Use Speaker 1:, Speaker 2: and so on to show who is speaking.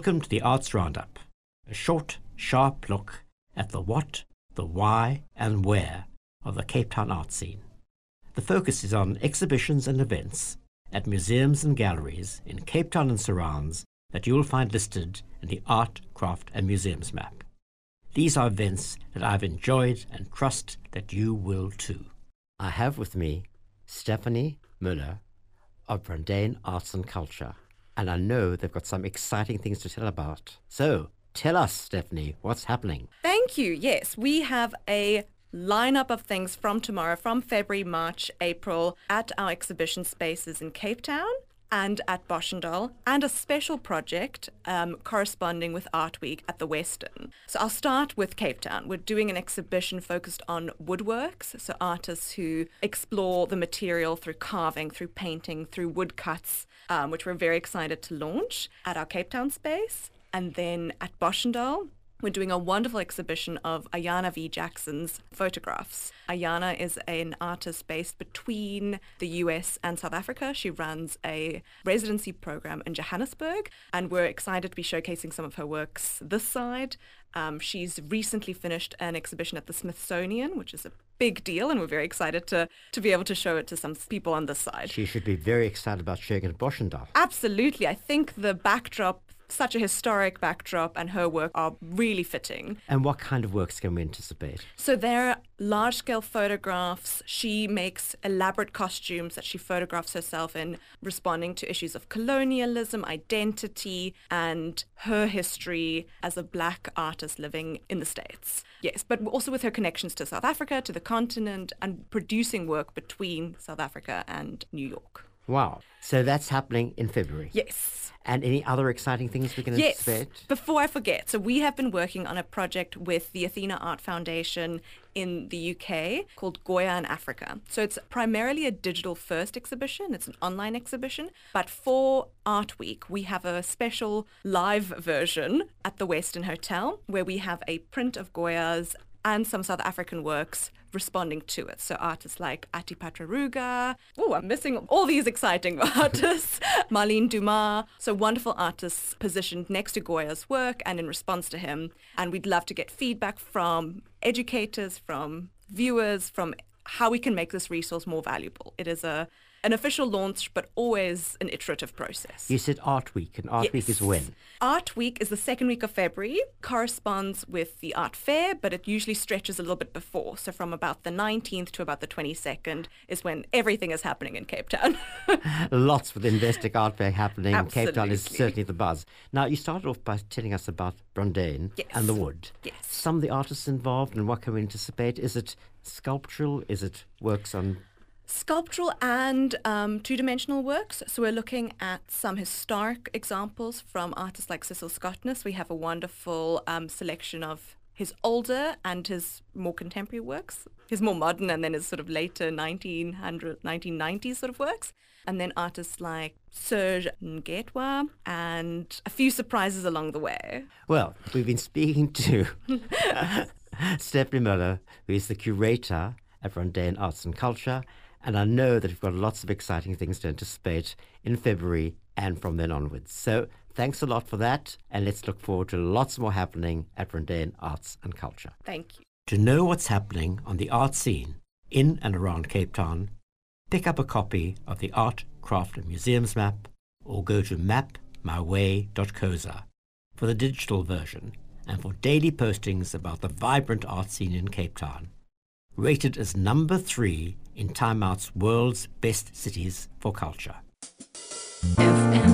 Speaker 1: Welcome to the Arts Roundup, a short, sharp look at the what, the why and where of the Cape Town art scene. The focus is on exhibitions and events at museums and galleries in Cape Town and surrounds that you will find listed in the Art, Craft and Museums map. These are events that I've enjoyed and trust that you will too. I have with me Stephanie Müller of Brandane Arts and Culture, and I know they've got some exciting things to tell about. So, tell us, Stephanie, what's happening?
Speaker 2: Thank you. Yes, we have a lineup of things from tomorrow, from February, March, April, at our exhibition spaces in Cape Town and at Boschendal, and a special project corresponding with Art Week at the Western. So I'll start with Cape Town. We're doing an exhibition focused on woodworks, so artists who explore the material through carving, through painting, through woodcuts, which we're very excited to launch at our Cape Town space. And then at Boschendal, we're doing a wonderful exhibition of Ayana V. Jackson's photographs. Ayana is an artist based between the US and South Africa. She runs a residency program in Johannesburg, and we're excited to be showcasing some of her works this side. She's recently finished an exhibition at the Smithsonian, which is a big deal, and we're very excited to be able to show it to some people on this side.
Speaker 1: She should be very excited about showing it at Boschendal.
Speaker 2: Absolutely. I think the backdrop, such a historic backdrop, and her work are really fitting.
Speaker 1: And what kind of works can we anticipate?
Speaker 2: So they're large-scale photographs. She makes elaborate costumes that she photographs herself in, responding to issues of colonialism, identity, and her history as a Black artist living in the States. Yes, but also with her connections to South Africa, to the continent, and producing work between South Africa and New York.
Speaker 1: Wow. So that's happening in February?
Speaker 2: Yes.
Speaker 1: And any other exciting things we can anticipate?
Speaker 2: Yes. Before I forget, so we have been working on a project with the Athena Art Foundation in the UK called Goya in Africa. So it's primarily a digital first exhibition. It's an online exhibition. But for Art Week, we have a special live version at the Western Hotel where we have a print of Goya's and some South African works responding to it. So artists like Atipatra Ruga. Oh, I'm missing all these exciting artists. Marlene Dumas. So wonderful artists positioned next to Goya's work and in response to him. And we'd love to get feedback from educators, from viewers, from how we can make this resource more valuable. It is an official launch, but always an iterative process.
Speaker 1: You said Art Week, and Art Week is when?
Speaker 2: Art Week is the second week of February, corresponds with the art fair, but it usually stretches a little bit before. So from about the 19th to about the 22nd is when everything is happening in Cape Town.
Speaker 1: Lots with the Investec Art Fair happening.
Speaker 2: Absolutely.
Speaker 1: Cape Town is certainly the buzz. Now, you started off by telling us about Brandane and the wood.
Speaker 2: Yes.
Speaker 1: Some of the artists involved, and what can we anticipate? Is it sculptural? Is it works on...
Speaker 2: Sculptural and two-dimensional works. So we're looking at some historic examples from artists like Cecil Scottness. We have a wonderful selection of his older and his more contemporary works, his more modern and then his sort of later 1990s sort of works. And then artists like Serge Ngetwa and a few surprises along the way.
Speaker 1: Well, we've been speaking to Stephanie Müller, who is the curator at Brandane Arts and Culture, and I know that we've got lots of exciting things to anticipate in February and from then onwards. So thanks a lot for that, and let's look forward to lots more happening at Brandane Arts and Culture.
Speaker 2: Thank you.
Speaker 1: To know what's happening on the art scene in and around Cape Town, pick up a copy of the Art, Craft and Museums map or go to mapmyway.coza for the digital version and for daily postings about the vibrant art scene in Cape Town. Rated as number 3 in Time Out's World's Best Cities for Culture.
Speaker 3: FM